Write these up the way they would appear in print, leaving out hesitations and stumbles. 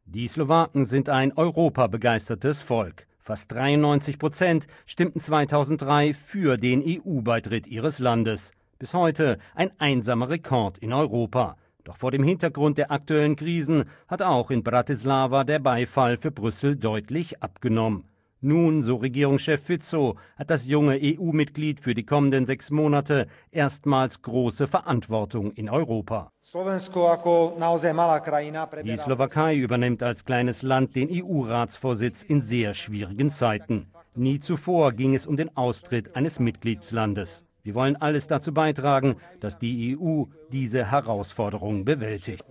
Die Slowaken sind ein europabegeistertes Volk. Fast 93% stimmten 2003 für den EU-Beitritt ihres Landes. Bis heute ein einsamer Rekord in Europa. Doch vor dem Hintergrund der aktuellen Krisen hat auch in Bratislava der Beifall für Brüssel deutlich abgenommen. Nun, so Regierungschef Fico, hat das junge EU-Mitglied für die kommenden 6 Monate erstmals große Verantwortung in Europa. Die Slowakei übernimmt als kleines Land den EU-Ratsvorsitz in sehr schwierigen Zeiten. Nie zuvor ging es um den Austritt eines Mitgliedslandes. Wir wollen alles dazu beitragen, dass die EU diese Herausforderung bewältigt.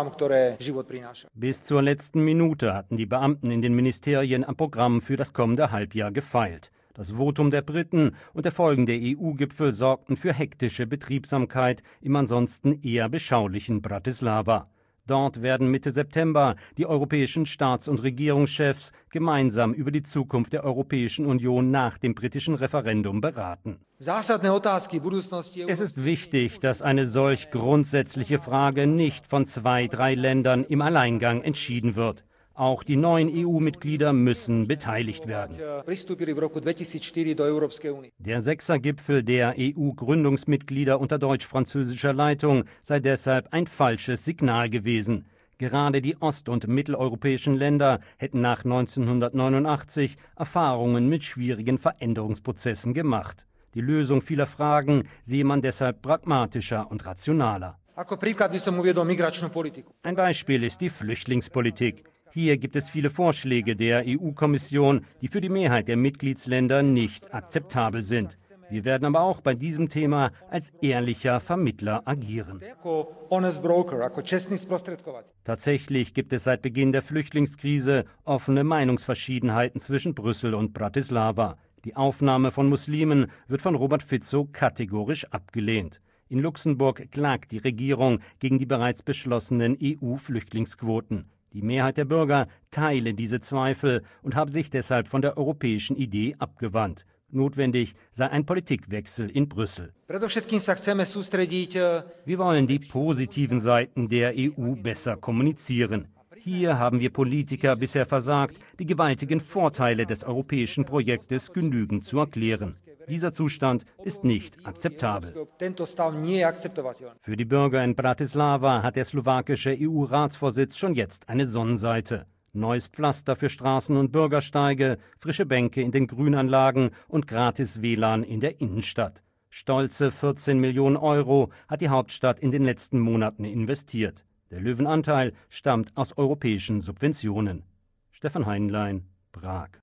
Bis zur letzten Minute hatten die Beamten in den Ministerien am Programm für das kommende Halbjahr gefeilt. Das Votum der Briten und der folgende EU-Gipfel sorgten für hektische Betriebsamkeit im ansonsten eher beschaulichen Bratislava. Dort werden Mitte September die europäischen Staats- und Regierungschefs gemeinsam über die Zukunft der Europäischen Union nach dem britischen Referendum beraten. Es ist wichtig, dass eine solch grundsätzliche Frage nicht von 2, 3 Ländern im Alleingang entschieden wird. Auch die neuen EU-Mitglieder müssen beteiligt werden. Der Sechsergipfel der EU-Gründungsmitglieder unter deutsch-französischer Leitung sei deshalb ein falsches Signal gewesen. Gerade die ost- und mitteleuropäischen Länder hätten nach 1989 Erfahrungen mit schwierigen Veränderungsprozessen gemacht. Die Lösung vieler Fragen sehe man deshalb pragmatischer und rationaler. Ein Beispiel ist die Flüchtlingspolitik. Hier gibt es viele Vorschläge der EU-Kommission, die für die Mehrheit der Mitgliedsländer nicht akzeptabel sind. Wir werden aber auch bei diesem Thema als ehrlicher Vermittler agieren. Tatsächlich gibt es seit Beginn der Flüchtlingskrise offene Meinungsverschiedenheiten zwischen Brüssel und Bratislava. Die Aufnahme von Muslimen wird von Robert Fico kategorisch abgelehnt. In Luxemburg klagt die Regierung gegen die bereits beschlossenen EU-Flüchtlingsquoten. Die Mehrheit der Bürger teile diese Zweifel und habe sich deshalb von der europäischen Idee abgewandt. Notwendig sei ein Politikwechsel in Brüssel. Wir wollen die positiven Seiten der EU besser kommunizieren. Hier haben wir Politiker bisher versagt, die gewaltigen Vorteile des europäischen Projektes genügend zu erklären. Dieser Zustand ist nicht akzeptabel. Für die Bürger in Bratislava hat der slowakische EU-Ratsvorsitz schon jetzt eine Sonnenseite. Neues Pflaster für Straßen und Bürgersteige, frische Bänke in den Grünanlagen und gratis WLAN in der Innenstadt. Stolze 14 Millionen Euro hat die Hauptstadt in den letzten Monaten investiert. Der Löwenanteil stammt aus europäischen Subventionen. Stefan Heinlein, Prag.